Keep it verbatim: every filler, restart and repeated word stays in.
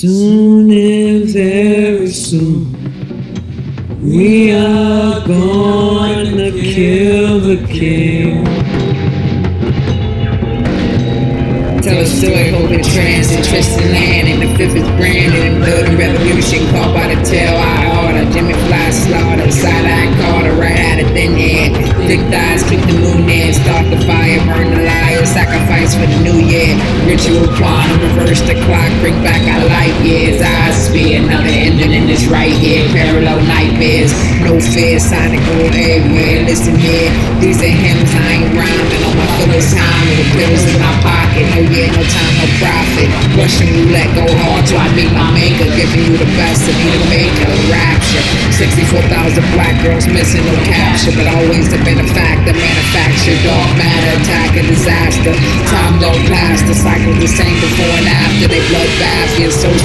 Soon and very soon, we are gonna kill the king. Tell a story, holding trans and Tristan land. And the fifth is branded and building revolution. Caught by the tail, I order. Jimmy Fly slaughter, side eye Carter, right out of thin air. Thick thighs, keep the moon in. Start the fire, burn the liar. Sacrifice for the new year. Ritual quantum, reverse the clock, bring back our light years. Eyes spear, another ending in this right here. Parallel nightmares, no fear, sign to go everywhere. Listen here, these are hymns, I ain't rhyming on my fullest time. With the pills in my pocket, no yeah, no time, no profit. Russian roulette, go hard till I meet my maker. Giving you the best of me to make a rapture. sixty-four thousand black girls missing, no capture. But always the benefactor, manufactured dark matter, attack and disaster. Time don't pass, the cycle the same before and after. They bloodbath, you're so